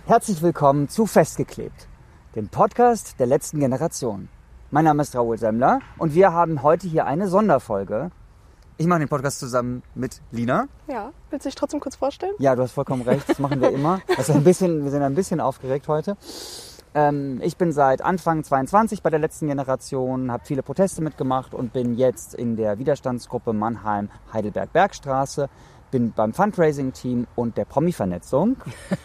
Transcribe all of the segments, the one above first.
Herzlich willkommen zu Festgeklebt, dem Podcast der letzten Generation. Mein Name ist Raoul Semmler und wir haben heute hier eine Sonderfolge. Ich mache den Podcast zusammen mit Lina. Ja, willst du dich trotzdem kurz vorstellen? Ja, du hast vollkommen recht, das machen wir immer. Wir sind ein bisschen aufgeregt heute. Ich bin seit Anfang 22 bei der letzten Generation, habe viele Proteste mitgemacht und bin jetzt in der Widerstandsgruppe Mannheim-Heidelberg-Bergstraße, bin beim Fundraising-Team und der Promi-Vernetzung.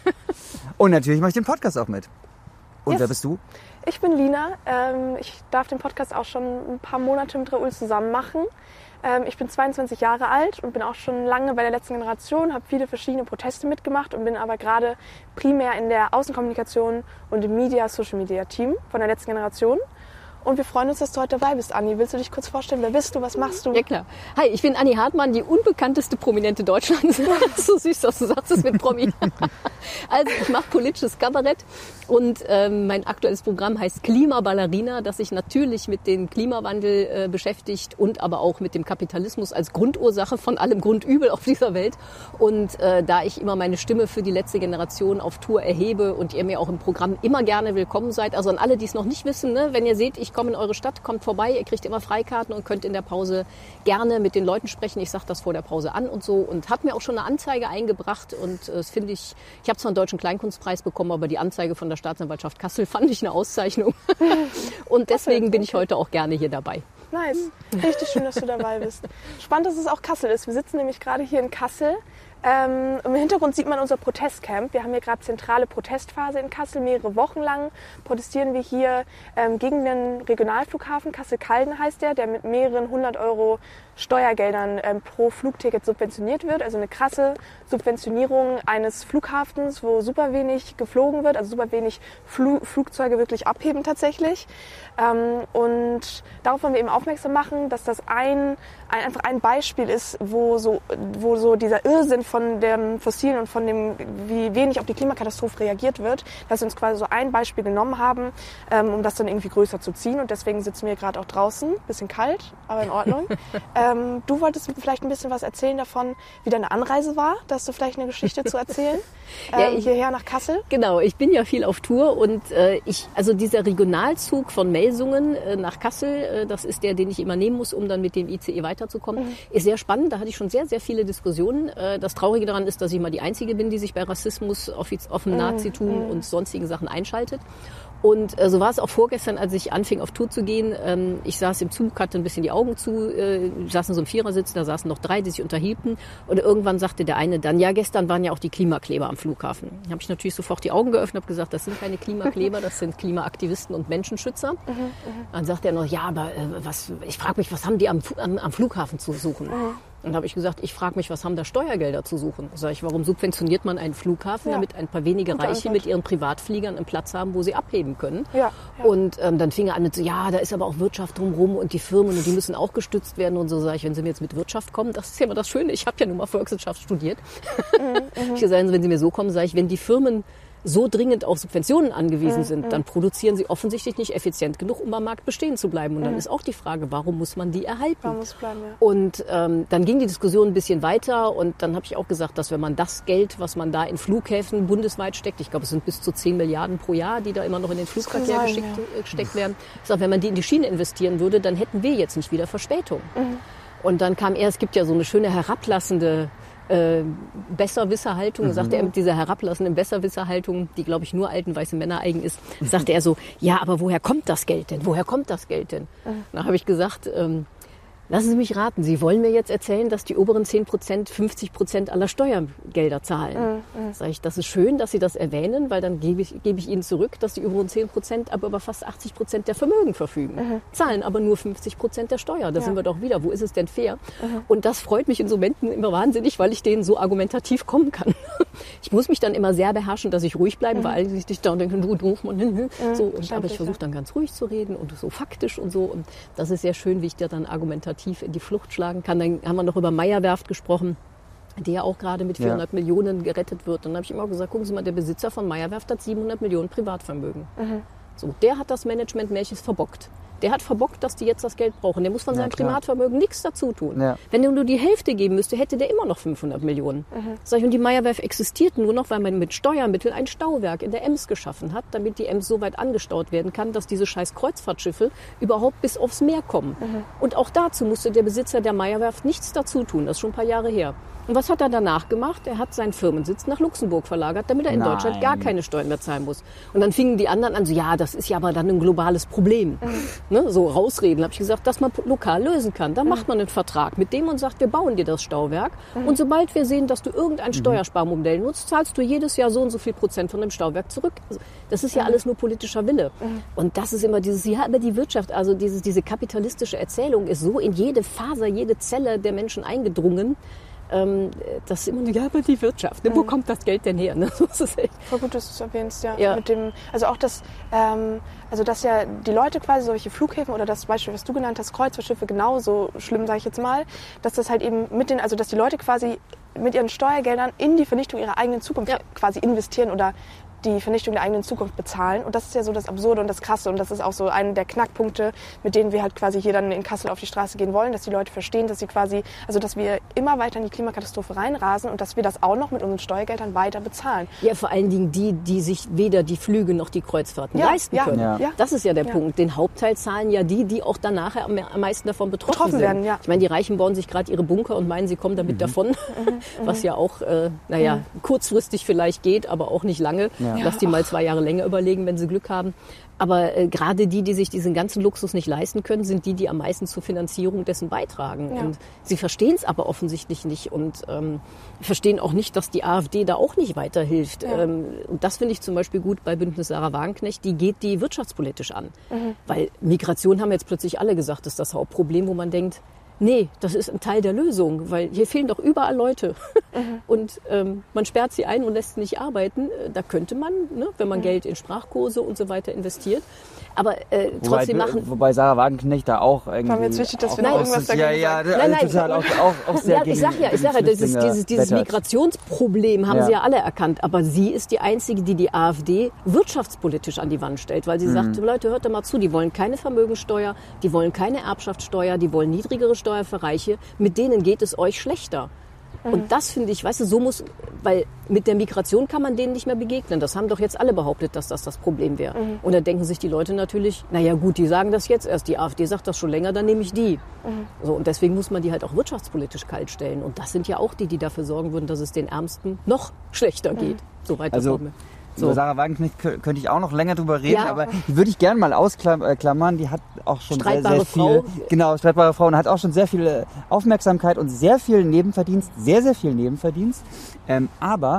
Und natürlich mache ich den Podcast auch mit. Und wer bist du? Ich bin Lina. Ich darf den Podcast auch schon ein paar Monate mit Raoul zusammen machen. Ich bin 22 Jahre alt und bin auch schon lange bei der letzten Generation, habe viele verschiedene Proteste mitgemacht und bin aber gerade primär in der Außenkommunikation und im Social-Media-Team von der letzten Generation. Und wir freuen uns, dass du heute dabei bist, Anni. Willst du dich kurz vorstellen? Wer bist du? Was machst du? Ja, klar. Hi, ich bin Anni Hartmann, die unbekannteste Prominente Deutschlands. So süß, dass du sagst, es mit Promi. Also, ich mache politisches Kabarett und mein aktuelles Programm heißt Klimaballerina, das sich natürlich mit dem Klimawandel beschäftigt und aber auch mit dem Kapitalismus als Grundursache von allem Grundübel auf dieser Welt. Und da ich immer meine Stimme für die letzte Generation auf Tour erhebe und ihr mir auch im Programm immer gerne willkommen seid, also an alle, die es noch nicht wissen, ne, wenn ihr seht, ich komme in eure Stadt, kommt vorbei, ihr kriegt immer Freikarten und könnt in der Pause gerne mit den Leuten sprechen. Ich sage das vor der Pause an und so und habe mir auch schon eine Anzeige eingebracht und das finde ich habe zwar einen Deutschen Kleinkunstpreis bekommen, aber die Anzeige von der Staatsanwaltschaft Kassel fand ich eine Auszeichnung und deswegen bin ich heute auch gerne hier dabei. Nice, richtig schön, dass du dabei bist. Spannend, dass es auch Kassel ist. Wir sitzen nämlich gerade hier in Kassel. Im Hintergrund sieht man unser Protestcamp. Wir haben hier gerade zentrale Protestphase in Kassel. Mehrere Wochen lang protestieren wir hier gegen den Regionalflughafen. Kassel-Calden heißt der mit mehreren 100 € Steuergeldern pro Flugticket subventioniert wird. Also eine krasse Subventionierung eines Flughafens, wo super wenig geflogen wird, also super wenig Flugzeuge wirklich abheben tatsächlich. Und darauf wollen wir eben aufmerksam machen, dass das einfach ein Beispiel ist, wo so dieser Irrsinn von dem Fossilen und von dem, wie wenig auf die Klimakatastrophe reagiert wird, dass wir uns quasi so ein Beispiel genommen haben, um das dann irgendwie größer zu ziehen. Und deswegen sitzen wir gerade auch draußen, bisschen kalt, aber in Ordnung. Du wolltest vielleicht ein bisschen was erzählen davon, wie deine Anreise war. Da hast du vielleicht eine Geschichte zu erzählen, hierher nach Kassel. Genau, ich bin ja viel auf Tour und also dieser Regionalzug von Melsungen nach Kassel, das ist der, den ich immer nehmen muss, um dann mit dem ICE weiterzukommen, ist sehr spannend. Da hatte ich schon sehr, sehr viele Diskussionen. Das Traurige daran ist, dass ich mal die Einzige bin, die sich bei Rassismus, offen Nazitum und sonstigen Sachen einschaltet. Und so war es auch vorgestern, als ich anfing auf Tour zu gehen. Ich saß im Zug, hatte ein bisschen die Augen zu, saß in so einem Vierersitz, da saßen noch 3, die sich unterhielten. Und irgendwann sagte der eine dann, ja, gestern waren ja auch die Klimakleber am Flughafen. Da habe ich natürlich sofort die Augen geöffnet und habe gesagt, das sind keine Klimakleber, das sind Klimaaktivisten und Menschenschützer. Dann sagte er noch, ja, aber ich frage mich, was haben die am Flughafen zu suchen? Und da habe ich gesagt, ich frage mich, was haben da Steuergelder zu suchen? Sag ich, warum subventioniert man einen Flughafen, damit ein paar wenige Reiche mit ihren Privatfliegern einen Platz haben, wo sie abheben können? Ja. Und dann fing er an mit so, ja, da ist aber auch Wirtschaft drumherum und die Firmen und die müssen auch gestützt werden und so. Sag ich, wenn Sie mir jetzt mit Wirtschaft kommen, das ist ja immer das Schöne, ich habe ja nun mal Volkswirtschaft studiert. Ich gesagt, wenn Sie mir so kommen, sage ich, wenn die Firmen so dringend auf Subventionen angewiesen sind, dann produzieren sie offensichtlich nicht effizient genug, um am Markt bestehen zu bleiben. Und dann ist auch die Frage, warum muss man die erhalten? Warum muss bleiben, ja. Und dann ging die Diskussion ein bisschen weiter und dann habe ich auch gesagt, dass wenn man das Geld, was man da in Flughäfen bundesweit steckt, ich glaube, es sind bis zu 10 Milliarden pro Jahr, die da immer noch in den Flugverkehr gesteckt werden, ich sage, wenn man die in die Schiene investieren würde, dann hätten wir jetzt nicht wieder Verspätung. Und dann kam es gibt ja so eine schöne herablassende Besserwisserhaltung, sagte er mit dieser herablassenden Besserwisserhaltung, die, glaube ich, nur alten weißen Männer eigen ist, sagte er so, ja, aber woher kommt das Geld denn? Woher kommt das Geld denn? Da habe ich gesagt, lassen Sie mich raten, Sie wollen mir jetzt erzählen, dass die oberen 10% 50% aller Steuergelder zahlen. Sag ich, das ist schön, dass Sie das erwähnen, weil dann gebe ich Ihnen zurück, dass die oberen 10% aber über fast 80% der Vermögen verfügen. Zahlen aber nur 50% der Steuer. Da sind wir doch wieder. Wo ist es denn fair? Und das freut mich in so Momenten immer wahnsinnig, weil ich denen so argumentativ kommen kann. Ich muss mich dann immer sehr beherrschen, dass ich ruhig bleibe, weil alle sich da denken, du doof, Mann. So, aber ich versuche dann ganz ruhig zu reden und so faktisch und so. Und das ist sehr schön, wie ich dir dann argumentativ in die Flucht schlagen kann. Dann haben wir noch über Meyer-Werft gesprochen, der ja auch gerade mit 400 Millionen gerettet wird. Und dann habe ich immer gesagt, gucken Sie mal, der Besitzer von Meyer-Werft hat 700 Millionen Privatvermögen. So, der hat das Management-Märchens verbockt. der hat verbockt, dass die jetzt das Geld brauchen. Der muss von seinem klar. Privatvermögen nichts dazu tun. Ja. Wenn der nur die Hälfte geben müsste, hätte der immer noch 500 Millionen. Sag ich, und die Meyer-Werft existiert nur noch, weil man mit Steuermitteln ein Stauwerk in der Ems geschaffen hat, damit die Ems so weit angestaut werden kann, dass diese scheiß Kreuzfahrtschiffe überhaupt bis aufs Meer kommen. Und auch dazu musste der Besitzer der Meyer-Werft nichts dazu tun. Das ist schon ein paar Jahre her. Und was hat er danach gemacht? Er hat seinen Firmensitz nach Luxemburg verlagert, damit er in Deutschland gar keine Steuern mehr zahlen muss. Und dann fingen die anderen an, so, ja, das ist ja aber dann ein globales Problem. Ne, so rausreden, habe ich gesagt, dass man lokal lösen kann. Da macht man einen Vertrag mit dem und sagt, wir bauen dir das Stauwerk. Und sobald wir sehen, dass du irgendein Steuersparmodell nutzt, zahlst du jedes Jahr so und so viel Prozent von dem Stauwerk zurück. Also, das ist ja alles nur politischer Wille. Und das ist immer dieses, ja, aber die Wirtschaft, also diese kapitalistische Erzählung ist so in jede Faser, jede Zelle der Menschen eingedrungen, das ist immer, ja, aber die Wirtschaft, wo kommt das Geld denn her? Ne? Das ist echt. Voll gut, dass du es erwähnst, ja. Mit dem, also auch das, also dass ja die Leute quasi solche Flughäfen oder das Beispiel, was du genannt hast, Kreuzfahrtschiffe, genauso schlimm, sage ich jetzt mal, dass das halt eben also dass die Leute quasi mit ihren Steuergeldern in die Vernichtung ihrer eigenen Zukunft quasi investieren oder die Vernichtung der eigenen Zukunft bezahlen. Und das ist ja so das Absurde und das Krasse. Und das ist auch so einer der Knackpunkte, mit denen wir halt quasi hier dann in Kassel auf die Straße gehen wollen, dass die Leute verstehen, dass sie quasi, also dass wir immer weiter in die Klimakatastrophe reinrasen und dass wir das auch noch mit unseren Steuergeldern weiter bezahlen. Ja, vor allen Dingen die sich weder die Flüge noch die Kreuzfahrten leisten können. Ja. Das ist ja der Punkt. Den Hauptteil zahlen ja die auch dann nachher am meisten davon betroffen sind. Werden, ja. Ich meine, die Reichen bauen sich gerade ihre Bunker und meinen, sie kommen damit davon. Was ja auch, kurzfristig vielleicht geht, aber auch nicht lange. Ja. Lass die mal 2 Jahre länger überlegen, wenn sie Glück haben. Aber gerade die sich diesen ganzen Luxus nicht leisten können, sind die am meisten zur Finanzierung dessen beitragen. Ja. Und sie verstehen es aber offensichtlich nicht und verstehen auch nicht, dass die AfD da auch nicht weiterhilft. Ja. Und das finde ich zum Beispiel gut bei Bündnis Sarah Wagenknecht. Die geht die wirtschaftspolitisch an. Weil Migration haben jetzt plötzlich alle gesagt, ist das Hauptproblem, wo man denkt, nee, das ist ein Teil der Lösung, weil hier fehlen doch überall Leute. Und man sperrt sie ein und lässt sie nicht arbeiten. Da könnte man, ne, wenn man Geld in Sprachkurse und so weiter investiert. Aber trotzdem Wobei Sarah Wagenknecht da auch irgendwie... War mir jetzt wichtig, dass wir noch irgendwas dagegen sagen. Nein, total auch sehr ja, ich sag ja, dieses Migrationsproblem haben sie ja alle erkannt. Aber sie ist die Einzige, die AfD wirtschaftspolitisch an die Wand stellt. Weil sie sagt, Leute, hört doch mal zu, die wollen keine Vermögensteuer, die wollen keine Erbschaftssteuer, die wollen niedrigere Steuer für Reiche. Mit denen geht es euch schlechter. Und das finde ich, weißt du, weil mit der Migration kann man denen nicht mehr begegnen. Das haben doch jetzt alle behauptet, dass das Problem wäre. Und da denken sich die Leute natürlich, naja gut, die sagen das jetzt erst, die AfD sagt das schon länger, dann nehme ich die. So, und deswegen muss man die halt auch wirtschaftspolitisch kalt stellen. Und das sind ja auch die dafür sorgen würden, dass es den Ärmsten noch schlechter geht. Soweit das Also, So. Über Sarah Wagenknecht könnte ich auch noch länger drüber reden, Ja. aber die würde ich gerne mal ausklammern. Die hat auch schon sehr, Streitbare sehr viel, Frau. genau, streitbare Frau, und hat auch schon sehr viel Aufmerksamkeit und sehr viel Nebenverdienst, sehr viel Nebenverdienst. Aber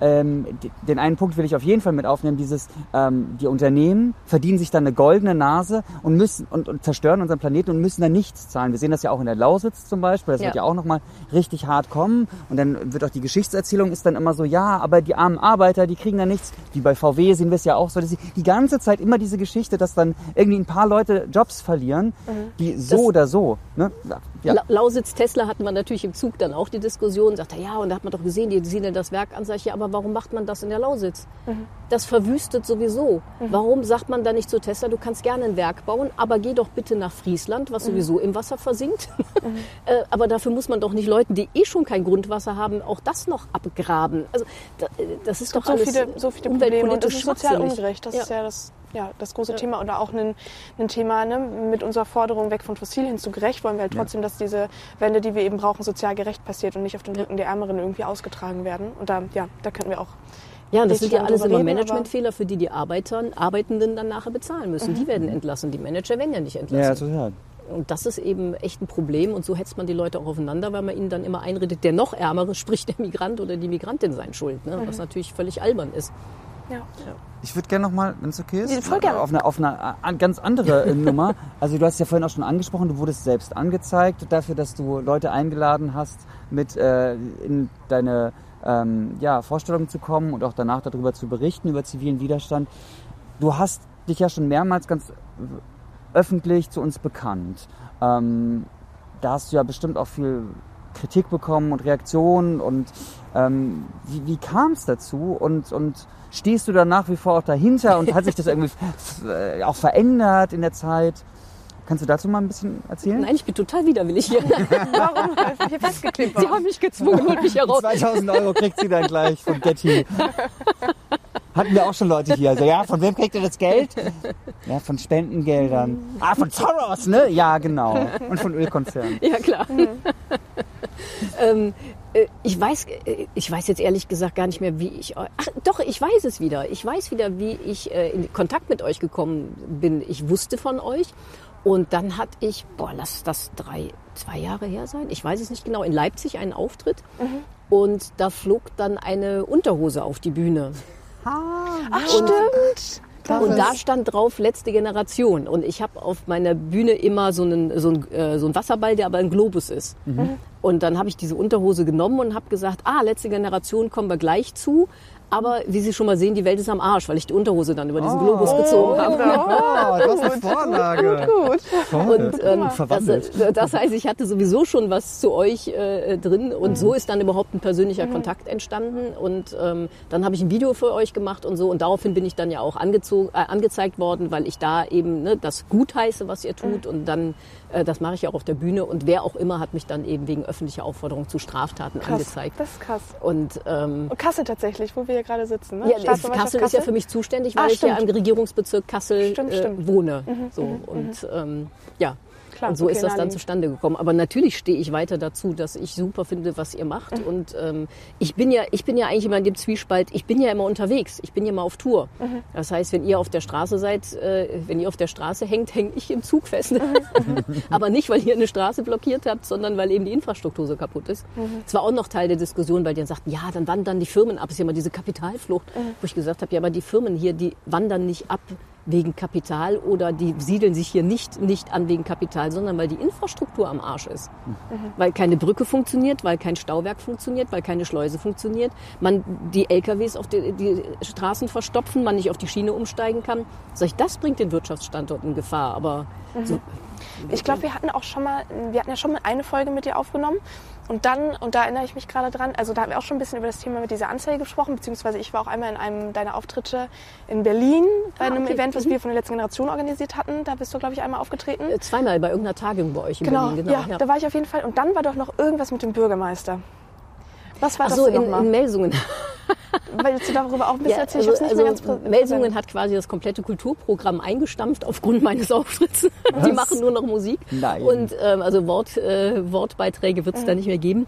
den einen Punkt will ich auf jeden Fall mit aufnehmen, die Unternehmen verdienen sich dann eine goldene Nase und müssen und zerstören unseren Planeten und müssen dann nichts zahlen. Wir sehen das ja auch in der Lausitz zum Beispiel, das wird ja auch nochmal richtig hart kommen und dann wird auch die Geschichtserzählung ist dann immer so, ja, aber die armen Arbeiter, die kriegen dann nichts. Wie bei VW sehen wir es ja auch so, dass sie die ganze Zeit immer diese Geschichte, dass dann irgendwie ein paar Leute Jobs verlieren, die so oder so, ne? Ja. Lausitz, Tesla hatten wir natürlich im Zug dann auch die Diskussion, sagt er, ja, und da hat man doch gesehen, die siedeln das Werk an, sag ich, ja, aber warum macht man das in der Lausitz? Das verwüstet sowieso. Warum sagt man da nicht zu Tesla, du kannst gerne ein Werk bauen, aber geh doch bitte nach Friesland, was sowieso im Wasser versinkt. Aber dafür muss man doch nicht Leuten, die schon kein Grundwasser haben, auch das noch abgraben. Also das ist doch alles so viele Probleme und das ist sozial schwachsinnig. ungerecht. Das ist ja das große Thema oder auch ein Thema, ne, mit unserer Forderung weg von fossil hin zu gerecht, wollen wir halt trotzdem, dass diese Wende, die wir eben brauchen, sozial gerecht passiert und nicht auf den Rücken der Ärmeren irgendwie ausgetragen werden. Und da könnten wir auch... Ja, und das sind ja alles immer reden, Managementfehler, für die Arbeitenden dann nachher bezahlen müssen. Die werden entlassen, die Manager werden ja nicht entlassen. Ja, total. Und das ist eben echt ein Problem und so hetzt man die Leute auch aufeinander, weil man ihnen dann immer einredet, der noch Ärmere, sprich der Migrant oder die Migrantin sein schuld, ne? Was natürlich völlig albern ist. Ja. Ich würde gerne nochmal, wenn es okay ist, Voll gerne. auf eine ganz andere Nummer. Also du hast ja vorhin auch schon angesprochen, du wurdest selbst angezeigt dafür, dass du Leute eingeladen hast, mit in deine Vorstellung zu kommen und auch danach darüber zu berichten, über zivilen Widerstand. Du hast dich ja schon mehrmals ganz öffentlich zu uns bekannt. Da hast du ja bestimmt auch viel Kritik bekommen und Reaktionen und wie kam es dazu und stehst du da nach wie vor auch dahinter und hat sich das irgendwie auch verändert in der Zeit? Kannst du dazu mal ein bisschen erzählen? Nein, ich bin total widerwillig hier. Warum? Ist hier festgeklebt Sie haben mich gezwungen und mich heraus. 2000 € kriegt sie dann gleich von Getty. Hatten wir auch schon Leute hier. Also, ja, von wem kriegt ihr das Geld? Ja, von Spendengeldern. Ah, von Soros, ne? Ja, genau. Und von Ölkonzernen. Ja, klar. Ich weiß jetzt ehrlich gesagt gar nicht mehr, wie ich... Ach, doch, ich weiß es wieder. Ich weiß wieder, wie ich in Kontakt mit euch gekommen bin. Ich wusste von euch. Und dann hatte ich, lass das 2 Jahre her sein, ich weiß es nicht genau, in Leipzig einen Auftritt. Und da flog dann eine Unterhose auf die Bühne. Ach, stimmt. Und da stand drauf letzte Generation. Und ich habe auf meiner Bühne immer so einen Wasserball, der aber ein Globus ist. Und dann habe ich diese Unterhose genommen und habe gesagt, letzte Generation kommen wir gleich zu. Aber wie Sie schon mal sehen, die Welt ist am Arsch, weil ich die Unterhose dann über diesen Globus gezogen habe. Das ist eine Vorlage. Gut. Und das heißt, ich hatte sowieso schon was zu euch drin. Und so ist dann überhaupt ein persönlicher Kontakt entstanden. Und dann habe ich ein Video für euch gemacht und so. Und daraufhin bin ich dann ja auch angezeigt worden, weil ich da eben das gutheiße, was ihr tut. Und dann, das mache ich ja auch auf der Bühne. Und wer auch immer hat mich dann eben wegen öffentlicher Aufforderung zu Straftaten angezeigt. Das ist krass. Und Kassel tatsächlich, wo wir hier gerade sitzen, ne? Ja, Kassel ist ja für mich zuständig, weil ich ja im Regierungsbezirk Kassel wohne. Und Klar, und so ist das dann zustande gekommen. Aber natürlich stehe ich weiter dazu, dass ich super finde, was ihr macht. Und ich bin ja eigentlich immer in dem Zwiespalt, ich bin ja immer unterwegs, ich bin ja immer auf Tour. Das heißt, wenn ihr auf der Straße seid, wenn ihr auf der Straße hängt, hänge ich im Zug fest. Aber nicht, weil ihr eine Straße blockiert habt, sondern weil eben die Infrastruktur so kaputt ist. Das war auch noch Teil der Diskussion, weil die dann sagten, ja, dann wandern die Firmen ab. Das ist ja immer diese Kapitalflucht. Wo ich gesagt habe, ja, aber die Firmen hier, die wandern nicht ab wegen Kapital oder die siedeln sich hier nicht an wegen Kapital, sondern weil die Infrastruktur am Arsch ist. Weil keine Brücke funktioniert, weil kein Stauwerk funktioniert, weil keine Schleuse funktioniert, man die LKWs auf die Straßen verstopfen, man nicht auf die Schiene umsteigen kann. Das bringt den Wirtschaftsstandort in Gefahr. Aber so, ich glaube, wir hatten ja schon mal eine Folge mit dir aufgenommen und da erinnere ich mich gerade dran, also da haben wir auch schon ein bisschen über das Thema mit dieser Anzeige gesprochen, beziehungsweise ich war auch einmal in einem deiner Auftritte in Berlin bei einem Event, was wir von der letzten Generation organisiert hatten. Da bist du, glaube ich, einmal aufgetreten. Zweimal bei irgendeiner Tagung bei euch in Berlin. Genau, ja, da war ich auf jeden Fall. Und dann war doch noch irgendwas mit dem Bürgermeister. Was war das denn nochmal? In Melsungen. Weil du darüber auch ein bisschen erzählst. Melsungen hat quasi das komplette Kulturprogramm eingestampft aufgrund meines Auftritts. Die machen nur noch Musik. Nein. Und Wortbeiträge wird es da nicht mehr geben.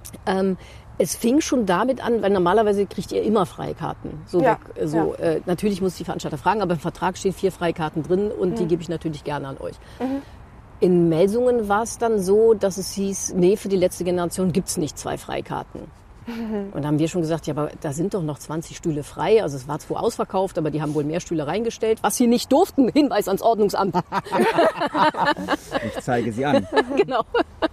Es fing schon damit an, weil normalerweise kriegt ihr immer Freikarten. Natürlich muss ich die Veranstalter fragen, aber im Vertrag stehen 4 Freikarten drin und die gebe ich natürlich gerne an euch. In Melsungen war es dann so, dass es hieß, nee, für die letzte Generation gibt's nicht 2 Freikarten. Und da haben wir schon gesagt, ja, aber da sind doch noch 20 Stühle frei. Also es war zwar ausverkauft, aber die haben wohl mehr Stühle reingestellt, was sie nicht durften. Hinweis ans Ordnungsamt. Ich zeige sie an. Genau.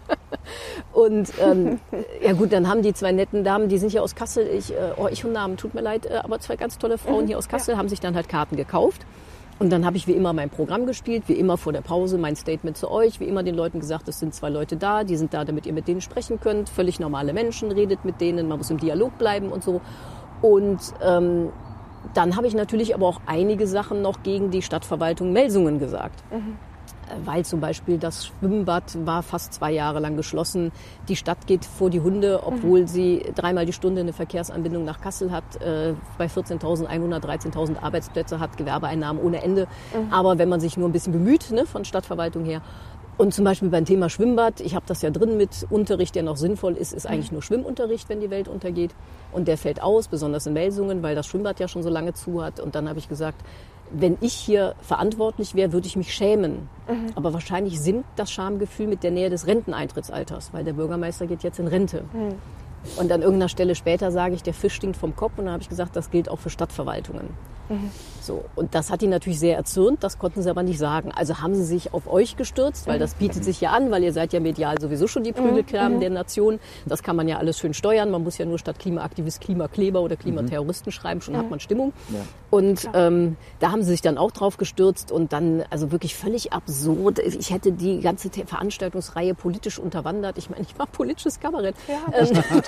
Und ja gut, dann haben die 2 netten Damen, die sind ja aus Kassel, ich und Namen, tut mir leid, aber 2 ganz tolle Frauen hier aus Kassel haben sich dann halt Karten gekauft. Und dann habe ich wie immer mein Programm gespielt, wie immer vor der Pause mein Statement zu euch, wie immer den Leuten gesagt, es sind 2 Leute da, die sind da, damit ihr mit denen sprechen könnt. Völlig normale Menschen, redet mit denen, man muss im Dialog bleiben und so. Und dann habe ich natürlich aber auch einige Sachen noch gegen die Stadtverwaltung Melsungen gesagt. Weil zum Beispiel das Schwimmbad war fast 2 Jahre lang geschlossen. Die Stadt geht vor die Hunde, obwohl sie 3-mal die Stunde eine Verkehrsanbindung nach Kassel hat, bei 14.000 Einwohnern 13.000 Arbeitsplätze hat, Gewerbeeinnahmen ohne Ende. Aber wenn man sich nur ein bisschen bemüht, ne, von Stadtverwaltung her. Und zum Beispiel beim Thema Schwimmbad, ich habe das ja drin mit Unterricht, der noch sinnvoll ist eigentlich nur Schwimmunterricht, wenn die Welt untergeht. Und der fällt aus, besonders in Melsungen, weil das Schwimmbad ja schon so lange zu hat. Und dann habe ich gesagt, wenn ich hier verantwortlich wäre, würde ich mich schämen. Aber wahrscheinlich sinkt das Schamgefühl mit der Nähe des Renteneintrittsalters, weil der Bürgermeister geht jetzt in Rente. Und an irgendeiner Stelle später sage ich, der Fisch stinkt vom Kopf. Und dann habe ich gesagt, das gilt auch für Stadtverwaltungen. So, und das hat ihn natürlich sehr erzürnt, das konnten sie aber nicht sagen. Also haben sie sich auf euch gestürzt, weil das bietet sich ja an, weil ihr seid ja medial sowieso schon die Prügelknaben der Nation. Das kann man ja alles schön steuern. Man muss ja nur statt Klimaaktivist Klimakleber oder Klimaterroristen schreiben, schon hat man Stimmung. Ja. Und da haben sie sich dann auch drauf gestürzt und dann, also wirklich völlig absurd. Ich hätte die ganze Veranstaltungsreihe politisch unterwandert. Ich meine, ich war politisches Kabarett. Ja, total.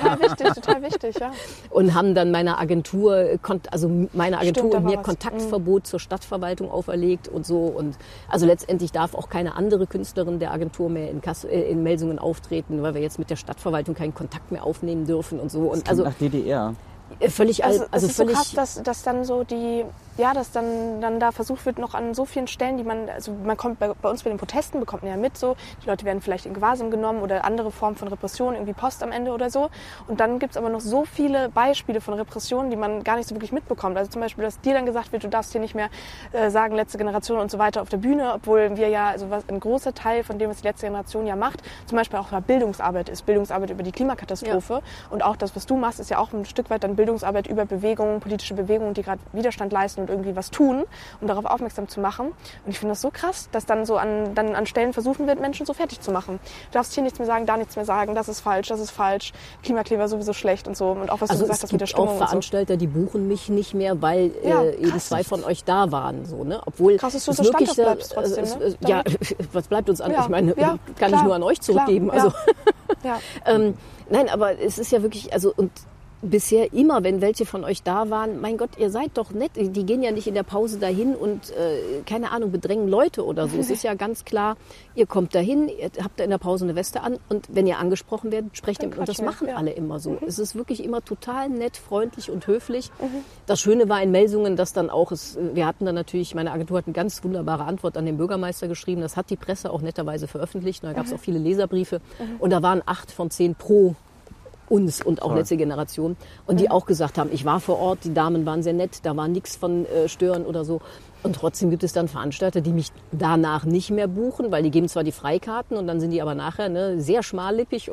total wichtig, ja. Und haben dann meine Agentur Stimmt, mir Kontaktverbot zur Stadtverwaltung auferlegt und so. Und also letztendlich darf auch keine andere Künstlerin der Agentur mehr in Melsungen auftreten, weil wir jetzt mit der Stadtverwaltung keinen Kontakt mehr aufnehmen dürfen und so. Und also nach DDR. Völlig, es ist völlig so krass, dass dann so dass dann da versucht wird, noch an so vielen Stellen, man kommt bei uns bei den Protesten, bekommt man ja mit, so, die Leute werden vielleicht in Gewahrsam genommen oder andere Formen von Repression, irgendwie Post am Ende oder so. Und dann gibt es aber noch so viele Beispiele von Repressionen, die man gar nicht so wirklich mitbekommt. Also zum Beispiel, dass dir dann gesagt wird, du darfst hier nicht mehr sagen, letzte Generation und so weiter auf der Bühne, obwohl wir ja, also ein großer Teil von dem, was die letzte Generation ja macht, zum Beispiel auch Bildungsarbeit ist, Bildungsarbeit über die Klimakatastrophe. Ja. Und auch das, was du machst, ist ja auch ein Stück weit dann Bildungsarbeit über Bewegungen, politische Bewegungen, die gerade Widerstand leisten und irgendwie was tun, um darauf aufmerksam zu machen. Und ich finde das so krass, dass dann so an Stellen versuchen wird, Menschen so fertig zu machen. Du darfst hier nichts mehr sagen, da nichts mehr sagen, das ist falsch, Klimakleber sowieso schlecht und so. Und auch was du gesagt hast mit der Stimmung. Es gibt auch Veranstalter, die buchen mich nicht mehr, weil eben 2 von euch da waren. So, ne? Obwohl krass, dass du so standhaft bleibst trotzdem. Ne? Ja, was bleibt uns an? Ja, ich meine, kann ich nur an euch zurückgeben. Klar, also, nein, aber es ist ja wirklich, also und bisher immer, wenn welche von euch da waren, mein Gott, ihr seid doch nett. Die gehen ja nicht in der Pause dahin und, keine Ahnung, bedrängen Leute oder so. Es ist ja ganz klar, ihr kommt dahin, ihr habt da in der Pause eine Weste an und wenn ihr angesprochen werdet, sprecht ihr. Und das machen alle immer so. Es ist wirklich immer total nett, freundlich und höflich. Das Schöne war in Melsungen, dass dann auch, wir hatten dann natürlich, meine Agentur hat eine ganz wunderbare Antwort an den Bürgermeister geschrieben. Das hat die Presse auch netterweise veröffentlicht. Da gab es auch viele Leserbriefe. Und da waren 8 von 10 pro uns und auch letzte Generation. Und die auch gesagt haben, ich war vor Ort, die Damen waren sehr nett, da war nichts von Stören oder so. Und trotzdem gibt es dann Veranstalter, die mich danach nicht mehr buchen, weil die geben zwar die Freikarten und dann sind die aber nachher sehr schmallippig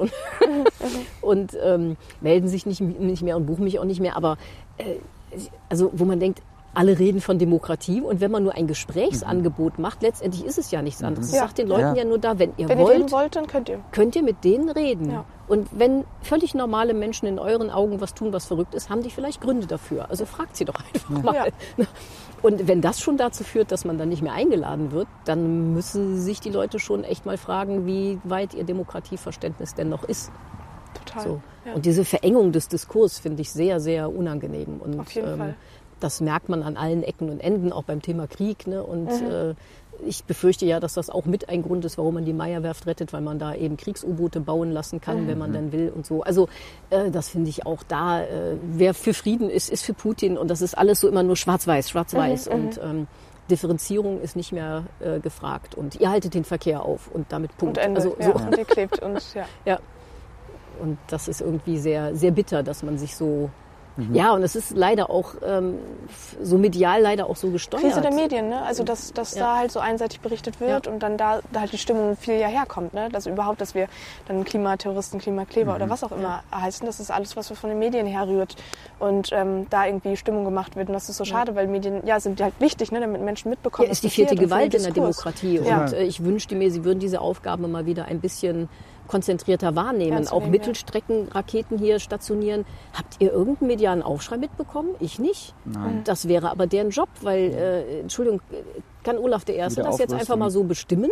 und melden sich nicht mehr und buchen mich auch nicht mehr. Aber also wo man denkt, alle reden von Demokratie und wenn man nur ein Gesprächsangebot macht, letztendlich ist es ja nichts anderes. Ich sage den Leuten ja nur da, wenn ihr wollt, dann könnt ihr mit denen reden. Ja. Und wenn völlig normale Menschen in euren Augen was tun, was verrückt ist, haben die vielleicht Gründe dafür. Also fragt sie doch einfach mal. Ja. Und wenn das schon dazu führt, dass man dann nicht mehr eingeladen wird, dann müssen sich die Leute schon echt mal fragen, wie weit ihr Demokratieverständnis denn noch ist. Total. So. Ja. Und diese Verengung des Diskurs finde ich sehr, sehr unangenehm. Und, auf jeden Fall. Das merkt man an allen Ecken und Enden, auch beim Thema Krieg. Ne? Und ich befürchte ja, dass das auch mit ein Grund ist, warum man die Meyer-Werft rettet, weil man da eben Kriegsu-Boote bauen lassen kann, wenn man dann will und so. Also das finde ich auch da, wer für Frieden ist, ist für Putin. Und das ist alles so immer nur schwarz-weiß. Und Differenzierung ist nicht mehr gefragt. Und ihr haltet den Verkehr auf und damit Punkt. Und Ende, also, so. Und ihr klebt und ja. Und das ist irgendwie sehr, sehr bitter, dass man sich so... Ja, und es ist leider auch so medial leider auch so gesteuert. Krise der Medien, ne? Also dass da halt so einseitig berichtet wird und dann da halt die Stimmung viel ja herkommt, ne? Dass überhaupt, dass wir dann Klimaterroristen, Klimakleber oder was auch immer heißen, das ist alles, was von den Medien herrührt und da irgendwie Stimmung gemacht wird. Und das ist so schade, weil Medien sind halt wichtig, ne? Damit Menschen mitbekommen. Ja, ist die 4. Gewalt in der Demokratie. Und ich wünschte mir, sie würden diese Aufgabe mal wieder ein bisschen konzentrierter wahrnehmen, auch Mittelstreckenraketen hier stationieren. Habt ihr irgendeinen medialen Aufschrei mitbekommen? Ich nicht. Nein. Das wäre aber deren Job, weil, Entschuldigung, kann Olaf I. das jetzt einfach mal so bestimmen?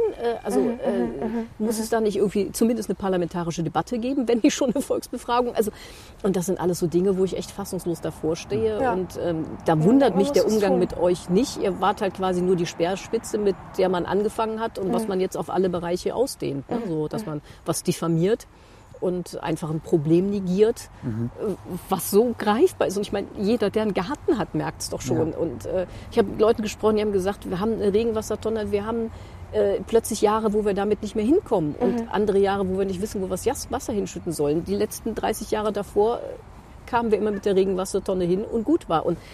Muss es da nicht irgendwie zumindest eine parlamentarische Debatte geben, wenn nicht schon eine Volksbefragung? Also, und das sind alles so Dinge, wo ich echt fassungslos davor stehe. Ja. Und da wundert mich der Umgang mit euch nicht. Ihr wart halt quasi nur die Speerspitze, mit der man angefangen hat und was man jetzt auf alle Bereiche ausdehnt. Ne? So, dass man was diffamiert und einfach ein Problem negiert, was so greifbar ist. Und ich meine, jeder, der einen Garten hat, merkt es doch schon. Ja. Und ich habe mit Leuten gesprochen, die haben gesagt, wir haben eine Regenwassertonne, wir haben plötzlich Jahre, wo wir damit nicht mehr hinkommen und andere Jahre, wo wir nicht wissen, wo wir das Wasser hinschütten sollen. Die letzten 30 Jahre davor kamen wir immer mit der Regenwassertonne hin und gut war. Und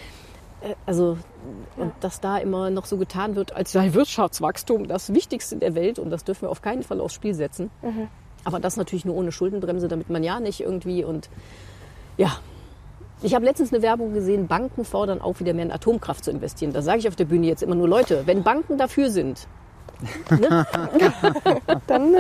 und dass da immer noch so getan wird, als sei Wirtschaftswachstum das Wichtigste in der Welt und das dürfen wir auf keinen Fall aufs Spiel setzen. Aber das natürlich nur ohne Schuldenbremse, damit man ja nicht irgendwie und ja. Ich habe letztens eine Werbung gesehen, Banken fordern auch wieder mehr in Atomkraft zu investieren. Da sage ich auf der Bühne jetzt immer nur, Leute, wenn Banken dafür sind, ne? Dann...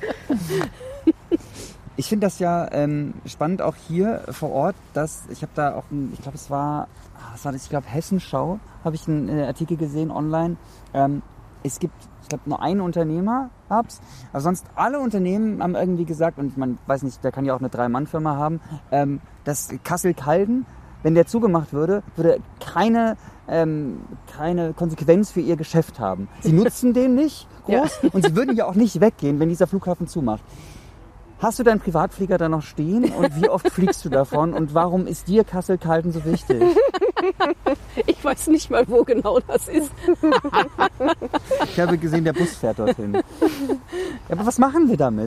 Ich finde das ja spannend auch hier vor Ort, dass ich habe da auch, ich glaube Hessenschau, habe ich einen Artikel gesehen online, es gibt, ich glaube, nur einen Unternehmer hab's, aber sonst alle Unternehmen haben irgendwie gesagt, und man weiß nicht, der kann ja auch eine 3-Mann-Firma haben, dass Kassel-Calden, wenn der zugemacht würde keine Konsequenz für ihr Geschäft haben. Sie nutzen den nicht groß und sie würden ja auch nicht weggehen, wenn dieser Flughafen zumacht. Hast du deinen Privatflieger da noch stehen und wie oft fliegst du davon und warum ist dir Kassel-Calden so wichtig? Ich weiß nicht mal, wo genau das ist. Ich habe gesehen, der Bus fährt dorthin. Ja, aber was machen wir damit?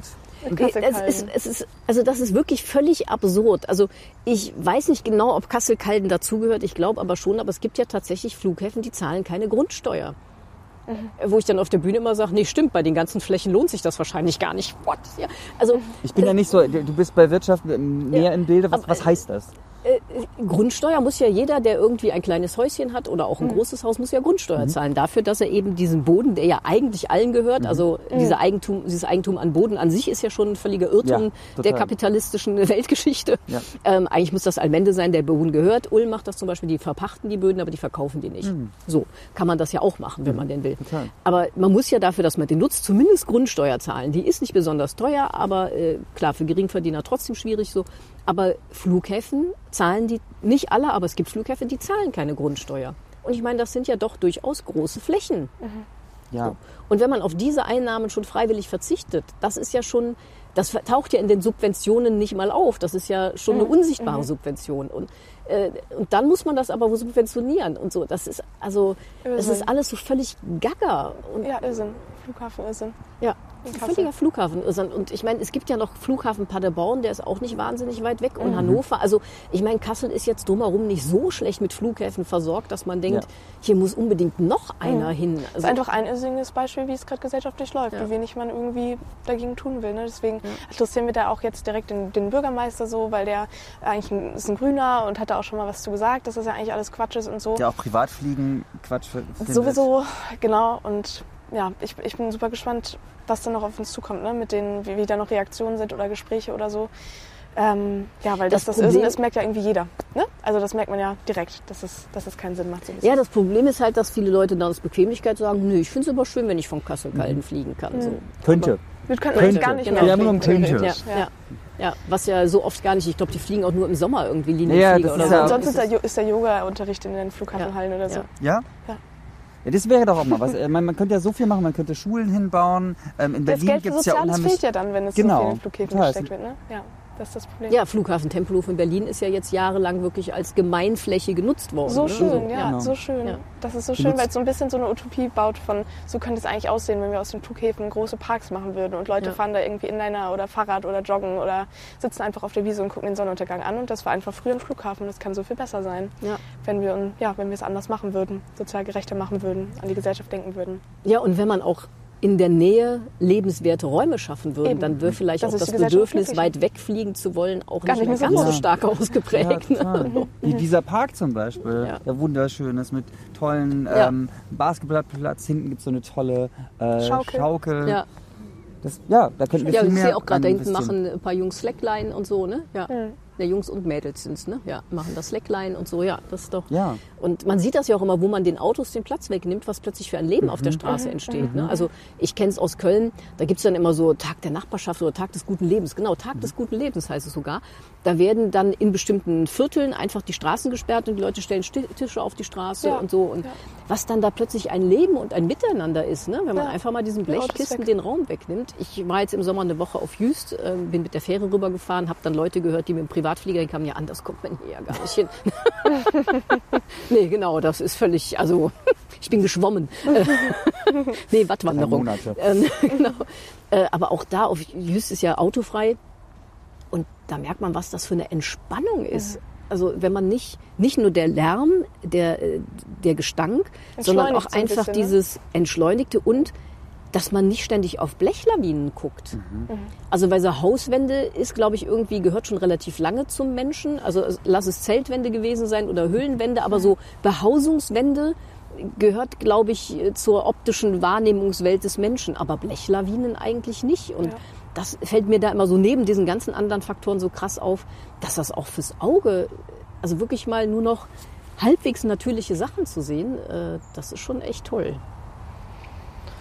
Das ist wirklich völlig absurd. Also ich weiß nicht genau, ob Kassel-Calden dazugehört. Ich glaube aber schon. Aber es gibt ja tatsächlich Flughäfen, die zahlen keine Grundsteuer. Wo ich dann auf der Bühne immer sage, nee, stimmt, bei den ganzen Flächen lohnt sich das wahrscheinlich gar nicht. What? Ja, also, ich bin ja nicht so, du bist bei Wirtschaft mehr im Bilde. Was heißt das? Grundsteuer muss ja jeder, der irgendwie ein kleines Häuschen hat oder auch ein großes Haus, muss ja Grundsteuer zahlen. Dafür, dass er eben diesen Boden, der ja eigentlich allen gehört, also dieses Eigentum an Boden an sich ist ja schon ein völliger Irrtum der kapitalistischen Weltgeschichte. Ja. Eigentlich muss das Allmende sein, der Boden gehört. Ulm macht das zum Beispiel, die verpachten die Böden, aber die verkaufen die nicht. So kann man das ja auch machen, wenn man denn will. Total. Aber man muss ja dafür, dass man den nutzt, zumindest Grundsteuer zahlen. Die ist nicht besonders teuer, aber klar, für Geringverdiener trotzdem schwierig so. Aber Flughäfen zahlen die, nicht alle, aber es gibt Flughäfen, die zahlen keine Grundsteuer. Und ich meine, das sind ja doch durchaus große Flächen. Ja. So. Und wenn man auf diese Einnahmen schon freiwillig verzichtet, das ist ja schon, das taucht ja in den Subventionen nicht mal auf. Das ist ja schon eine unsichtbare Subvention. Und dann muss man das aber subventionieren und so. Das ist also, das ist alles so völlig gaga. Und ja, Irrsinn. Flughafen-Irrsinn. Ja, völliger Flughafen-Irrsinn. Und ich meine, es gibt ja noch Flughafen Paderborn, der ist auch nicht wahnsinnig weit weg. Und Hannover, also ich meine, Kassel ist jetzt drumherum nicht so schlecht mit Flughäfen versorgt, dass man denkt, hier muss unbedingt noch einer hin. Also das ist einfach ein irrsinniges Beispiel, wie es gerade gesellschaftlich läuft, wie wenig man irgendwie dagegen tun will. Ne? Deswegen interessieren wir da auch jetzt direkt den Bürgermeister so, weil der eigentlich ist ein Grüner und hat da auch schon mal was zu gesagt, dass das ja eigentlich alles Quatsch ist und so. Der auch Privatfliegen Quatsch findet. Sowieso, genau. Und ja, ich bin super gespannt, was da noch auf uns zukommt, ne? Mit denen, wie da noch Reaktionen sind oder Gespräche oder so. Ja, weil das Irrsinn ist, merkt ja irgendwie jeder. Ne? Also das merkt man ja direkt, dass es keinen Sinn macht. So ja, das Problem ist halt, dass viele Leute dann aus Bequemlichkeit sagen, nö, ich finde es aber schön, wenn ich von Kassel-Calden fliegen kann. So. Könnte. Wir könnten gar nicht mehr. Wir haben nur könnte. Ja, was ja so oft gar nicht, ich glaube, die fliegen auch nur im Sommer irgendwie Linienflieger oder so. Ja, sonst ist der Yoga-Unterricht in den Flughafenhallen oder so. Ja? Ja, das wäre doch auch mal was. Man könnte ja so viel machen, man könnte Schulen hinbauen. In Berlin gibt es ja unheimlich... Das fehlt ja dann, wenn es so viel in Flughäfen gesteckt wird. Ne? Ja, das ist das Problem. Ja, Flughafen Tempelhof in Berlin ist ja jetzt jahrelang wirklich als Gemeinfläche genutzt worden. So schön, so schön. Ja. Das ist so schön, weil es so ein bisschen so eine Utopie baut von, so könnte es eigentlich aussehen, wenn wir aus den Flughäfen große Parks machen würden und Leute fahren da irgendwie Inliner oder Fahrrad oder joggen oder sitzen einfach auf der Wiese und gucken den Sonnenuntergang an und das war einfach früher ein Flughafen. Das kann so viel besser sein, wenn wir es anders machen würden, sozial gerechter machen würden, an die Gesellschaft denken würden. Ja, und wenn man auch in der Nähe lebenswerte Räume schaffen würden, dann wäre vielleicht auch das Bedürfnis, weit wegfliegen zu wollen, auch nicht mehr ganz so stark ausgeprägt. Ja, wie dieser Park zum Beispiel, der wunderschön ist mit tollen Basketballplatz. Hinten gibt es so eine tolle Schaukel. Ja. Da könnten wir viel mehr. Ich sehe auch gerade da hinten machen ein paar Jungs Slackline und so, ne? Ja. Ja, Jungs und Mädels sind es, ne? Ja, machen das Slackline und so, ja, das ist doch. Ja. Und man sieht das ja auch immer, wo man den Autos den Platz wegnimmt, was plötzlich für ein Leben auf der Straße entsteht. Ne? Also ich kenne es aus Köln, da gibt es dann immer so Tag der Nachbarschaft oder Tag des guten Lebens. Genau, Tag des guten Lebens heißt es sogar. Da werden dann in bestimmten Vierteln einfach die Straßen gesperrt und die Leute stellen Tische auf die Straße und so. Und was dann da plötzlich ein Leben und ein Miteinander ist, ne? Wenn man einfach mal diesen Blechkisten den Raum wegnimmt. Ich war jetzt im Sommer eine Woche auf Jüst, bin mit der Fähre rübergefahren, habe dann Leute gehört, die mit dem Privatflieger kamen, ja, anders kommt man hier ja gar nicht hin. Nee, genau, das ist völlig, also ich bin geschwommen. Nee, Wattwanderung. Genau. Aber auch da auf Jüst ist ja autofrei und da merkt man, was das für eine Entspannung ist. Also wenn man nicht nur der Lärm, der Gestank, sondern auch einfach bisschen, dieses Entschleunigte und dass man nicht ständig auf Blechlawinen guckt. Also weil so Hauswände ist, glaube ich, irgendwie gehört schon relativ lange zum Menschen. Also lass es Zeltwände gewesen sein oder Höhlenwände, aber so Behausungswände gehört, glaube ich, zur optischen Wahrnehmungswelt des Menschen. Aber Blechlawinen eigentlich nicht. Und das fällt mir da immer so neben diesen ganzen anderen Faktoren so krass auf, dass das auch fürs Auge, also wirklich mal nur noch halbwegs natürliche Sachen zu sehen, das ist schon echt toll.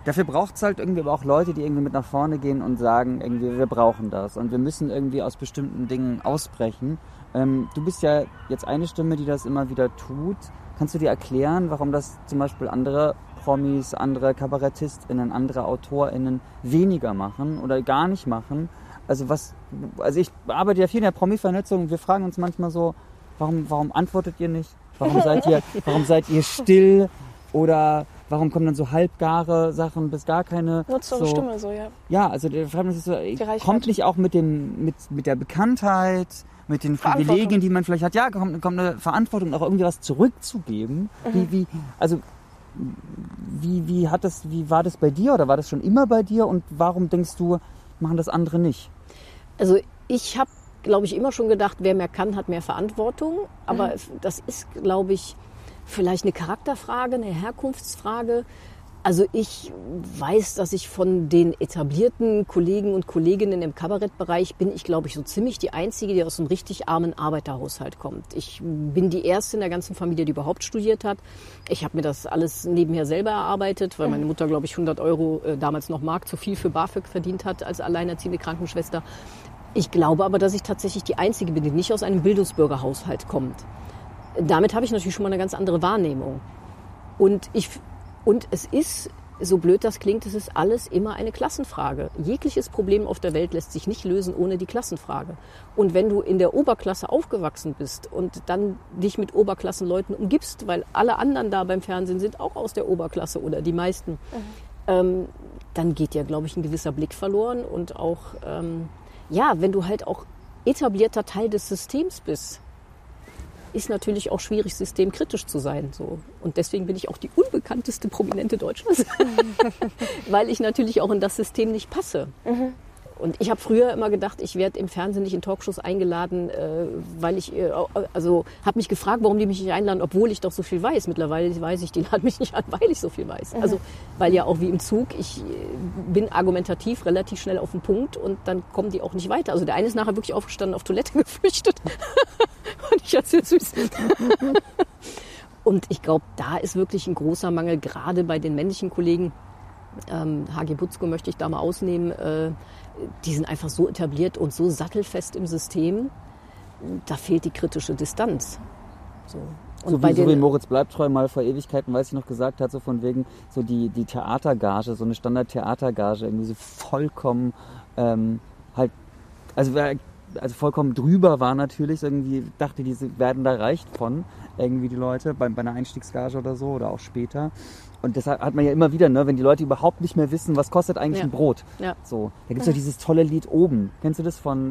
dafür braucht es halt irgendwie aber auch Leute, die irgendwie mit nach vorne gehen und sagen, irgendwie, wir brauchen das und wir müssen irgendwie aus bestimmten Dingen ausbrechen. Du bist ja jetzt eine Stimme, die das immer wieder tut. Kannst du dir erklären, warum das zum Beispiel andere Promis, andere KabarettistInnen, andere AutorInnen weniger machen oder gar nicht machen? Also ich arbeite ja viel in der Promi-Vernetzung und wir fragen uns manchmal so, warum antwortet ihr nicht? Warum seid ihr still? Oder warum kommen dann so halbgare Sachen bis gar keine? Nutzt eure Stimme so, ja. Ja, also der Frage ist so, kommt nicht auch mit der Bekanntheit, mit den Privilegien, die man vielleicht hat, ja, kommt eine Verantwortung, auch irgendwie was zurückzugeben. Wie war das bei dir oder war das schon immer bei dir und warum denkst du, machen das andere nicht? Also ich habe, glaube ich, immer schon gedacht, wer mehr kann, hat mehr Verantwortung. Aber das ist, glaube ich, vielleicht eine Charakterfrage, eine Herkunftsfrage. Also ich weiß, dass ich von den etablierten Kollegen und Kolleginnen im Kabarettbereich bin ich, glaube ich, so ziemlich die Einzige, die aus einem richtig armen Arbeiterhaushalt kommt. Ich bin die Erste in der ganzen Familie, die überhaupt studiert hat. Ich habe mir das alles nebenher selber erarbeitet, weil meine Mutter, glaube ich, 100 Euro, damals noch Mark, zu viel für BAföG verdient hat als alleinerziehende Krankenschwester. Ich glaube aber, dass ich tatsächlich die Einzige bin, die nicht aus einem Bildungsbürgerhaushalt kommt. Damit habe ich natürlich schon mal eine ganz andere Wahrnehmung. Und es ist, so blöd das klingt, es ist alles immer eine Klassenfrage. Jegliches Problem auf der Welt lässt sich nicht lösen ohne die Klassenfrage. Und wenn du in der Oberklasse aufgewachsen bist und dann dich mit Oberklassenleuten umgibst, weil alle anderen da beim Fernsehen sind auch aus der Oberklasse oder die meisten, dann geht ja, glaube ich, ein gewisser Blick verloren. Und auch, wenn du halt auch etablierter Teil des Systems bist, ist natürlich auch schwierig, systemkritisch zu sein. So. Und deswegen bin ich auch die unbekannteste Prominente Deutschlands, weil ich natürlich auch in das System nicht passe. Und ich habe früher immer gedacht, ich werde im Fernsehen nicht in Talkshows eingeladen, weil ich, habe mich gefragt, warum die mich nicht einladen, obwohl ich doch so viel weiß. Mittlerweile weiß ich, die laden mich nicht an, weil ich so viel weiß. Also, weil ja auch wie im Zug, ich bin argumentativ relativ schnell auf den Punkt und dann kommen die auch nicht weiter. Also der eine ist nachher wirklich aufgestanden, auf Toilette geflüchtet. Und ich hatte es süß. Und ich glaube, da ist wirklich ein großer Mangel, gerade bei den männlichen Kollegen. HG Butzko möchte ich da mal ausnehmen. Die sind einfach so etabliert und so sattelfest im System, da fehlt die kritische Distanz. So. Und so wie Moritz Bleibtreu mal vor Ewigkeiten, weiß ich noch, gesagt hat, so von wegen so die Theatergage, so eine Standard-Theatergage, irgendwie so vollkommen also vollkommen drüber war natürlich, irgendwie dachte, diese werden da reich von, irgendwie die Leute, bei einer Einstiegsgage oder so oder auch später. Und deshalb hat man ja immer wieder, ne, wenn die Leute überhaupt nicht mehr wissen, was kostet eigentlich ein Brot. Ja. So, da gibt es doch dieses tolle Lied Oben. Kennst du das von,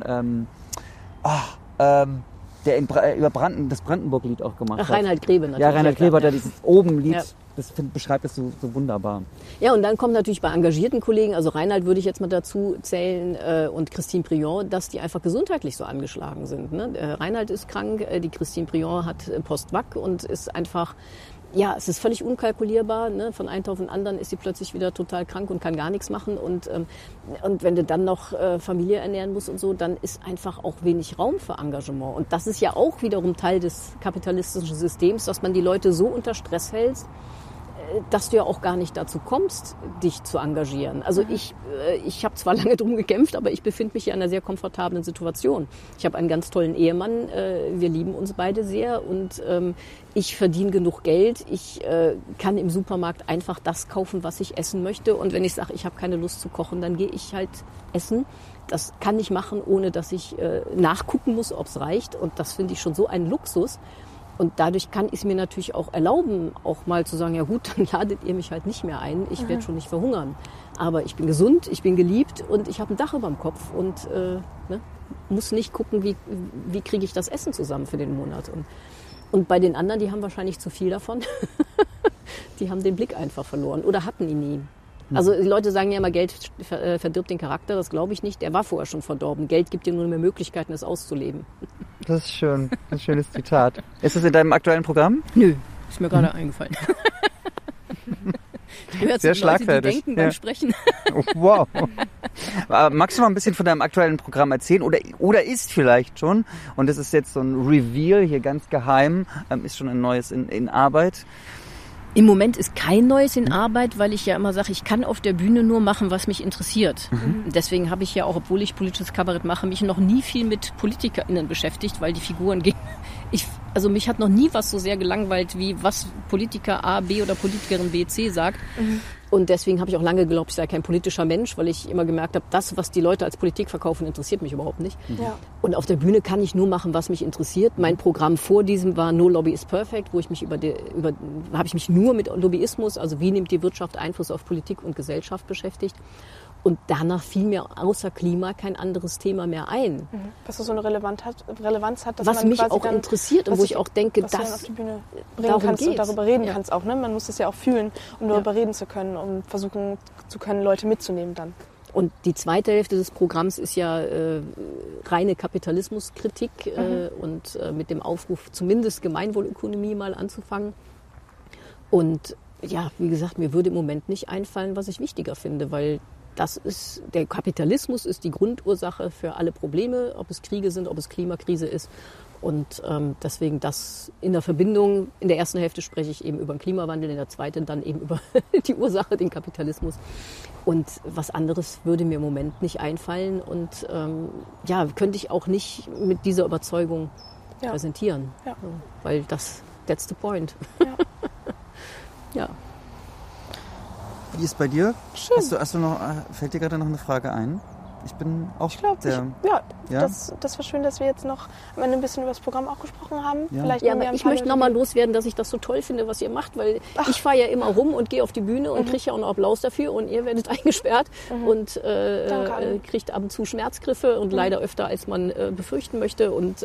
der über das Brandenburg-Lied auch gemacht hat? Reinhard Grebe natürlich. Ja, Reinhard Grebe hat ja dieses Oben-Lied. Ja. Das beschreibt es so wunderbar. Ja, und dann kommt natürlich bei engagierten Kollegen, also Reinhard würde ich jetzt mal dazu zählen und Christine Briand, dass die einfach gesundheitlich so angeschlagen sind. Ne? Reinhard ist krank, die Christine Briand hat Post-Vac und ist einfach, ja, es ist völlig unkalkulierbar. Ne? Von einem Tag auf den anderen ist sie plötzlich wieder total krank und kann gar nichts machen. Und wenn du dann noch Familie ernähren musst und so, dann ist einfach auch wenig Raum für Engagement. Und das ist ja auch wiederum Teil des kapitalistischen Systems, dass man die Leute so unter Stress hält, dass du ja auch gar nicht dazu kommst, dich zu engagieren. Also ich habe zwar lange drum gekämpft, aber ich befinde mich ja in einer sehr komfortablen Situation. Ich habe einen ganz tollen Ehemann, wir lieben uns beide sehr und ich verdiene genug Geld. Ich kann im Supermarkt einfach das kaufen, was ich essen möchte. Und wenn ich sage, ich habe keine Lust zu kochen, dann gehe ich halt essen. Das kann ich machen, ohne dass ich nachgucken muss, ob es reicht. Und das finde ich schon so ein Luxus. Und dadurch kann ich es mir natürlich auch erlauben, auch mal zu sagen, ja gut, dann ladet ihr mich halt nicht mehr ein, ich werde schon nicht verhungern. Aber ich bin gesund, ich bin geliebt und ich habe ein Dach über dem Kopf und muss nicht gucken, wie kriege ich das Essen zusammen für den Monat. Und bei den anderen, die haben wahrscheinlich zu viel davon, die haben den Blick einfach verloren oder hatten ihn nie. Also die Leute sagen ja immer, Geld verdirbt den Charakter, das glaube ich nicht. Der war vorher schon verdorben. Geld gibt dir nur mehr Möglichkeiten, es auszuleben. Das ist schön, ein schönes Zitat. Ist das in deinem aktuellen Programm? Nö, ist mir gerade eingefallen. Ich gehöre zu den Leuten, die denken beim Sprechen. Oh, wow. Magst du mal ein bisschen von deinem aktuellen Programm erzählen? Oder ist vielleicht schon, und das ist jetzt so ein Reveal hier ganz geheim, ist schon ein neues in Arbeit. Im Moment ist kein Neues in Arbeit, weil ich ja immer sage, ich kann auf der Bühne nur machen, was mich interessiert. Deswegen habe ich ja auch, obwohl ich politisches Kabarett mache, mich noch nie viel mit PolitikerInnen beschäftigt, weil die Figuren gehen. Also mich hat noch nie was so sehr gelangweilt, wie was Politiker A, B oder Politikerin B, C sagt. Und deswegen habe ich auch lange geglaubt, ich sei kein politischer Mensch, weil ich immer gemerkt habe, das, was die Leute als Politik verkaufen, interessiert mich überhaupt nicht. Ja. Und auf der Bühne kann ich nur machen, was mich interessiert. Mein Programm vor diesem war No Lobby is Perfect, wo ich mich habe ich mich nur mit Lobbyismus, also wie nimmt die Wirtschaft Einfluss auf Politik und Gesellschaft beschäftigt. Und danach fiel mir außer Klima kein anderes Thema mehr ein. Was so eine Relevanz hat, dass was man mich quasi auch dann, interessiert und wo ich auch denke, was du dann das auf die Bühne bringen kannst und darüber reden kannst auch. Ne? Man muss das ja auch fühlen, um darüber reden zu können, um versuchen zu können, Leute mitzunehmen dann. Und die zweite Hälfte des Programms ist ja reine Kapitalismuskritik und mit dem Aufruf, zumindest Gemeinwohlökonomie mal anzufangen. Und ja, wie gesagt, mir würde im Moment nicht einfallen, was ich wichtiger finde, weil der Kapitalismus ist die Grundursache für alle Probleme, ob es Kriege sind, ob es Klimakrise ist. Und deswegen das in der Verbindung, in der ersten Hälfte spreche ich eben über den Klimawandel, in der zweiten dann eben über die Ursache, den Kapitalismus. Und was anderes würde mir im Moment nicht einfallen und könnte ich auch nicht mit dieser Überzeugung präsentieren. Ja. So, weil that's the point. Ja. Ja. Wie ist bei dir? Schön. Hast du noch, fällt dir gerade noch eine Frage ein? Ich bin auch das war schön, dass wir jetzt noch am Ende ein bisschen über das Programm auch gesprochen haben. Ja. Vielleicht aber ich möchte nochmal loswerden, dass ich das so toll finde, was ihr macht, weil ich fahre ja immer rum und gehe auf die Bühne und kriege ja auch noch Applaus dafür und ihr werdet eingesperrt und kriegt ab und zu Schmerzgriffe und leider öfter, als man befürchten möchte und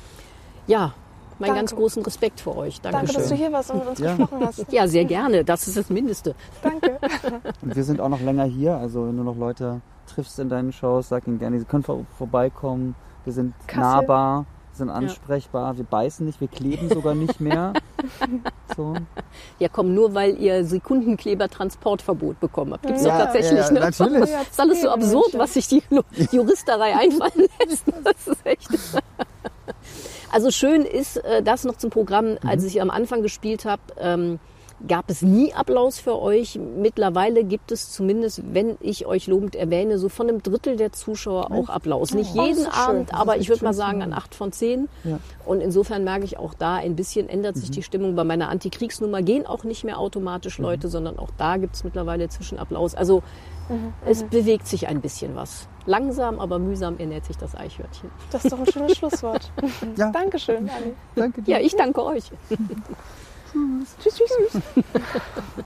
meinen ganz großen Respekt vor euch. Danke, dass du hier warst und mit uns gesprochen hast. Ja, sehr gerne. Das ist das Mindeste. Danke. Und wir sind auch noch länger hier. Also wenn du noch Leute triffst in deinen Shows, sag ihnen gerne, sie können vorbeikommen. Wir sind nahbar, sind ansprechbar. Wir beißen nicht, wir kleben sogar nicht mehr. So. Ja, komm, nur weil ihr Sekundenkleber-Transportverbot bekommen habt. Gibt es doch tatsächlich. Ja, natürlich. Das ist alles so absurd, was sich die Juristerei einfallen lässt. Das ist echt... Also schön ist das noch zum Programm, als ich am Anfang gespielt habe, gab es nie Applaus für euch. Mittlerweile gibt es zumindest, wenn ich euch lobend erwähne, so von einem Drittel der Zuschauer auch Applaus. Nicht jeden Abend, aber ich würde mal sagen an 8 von 10. Ja. Und insofern merke ich auch da, ein bisschen ändert sich die Stimmung. Bei meiner Antikriegsnummer gehen auch nicht mehr automatisch Leute, sondern auch da gibt es mittlerweile Zwischenapplaus. Also es bewegt sich ein bisschen was. Langsam, aber mühsam ernährt sich das Eichhörnchen. Das ist doch ein schönes Schlusswort. Ja. Dankeschön, Anni. Danke dir. Ja, ich danke euch. Tschüss. Tschüss.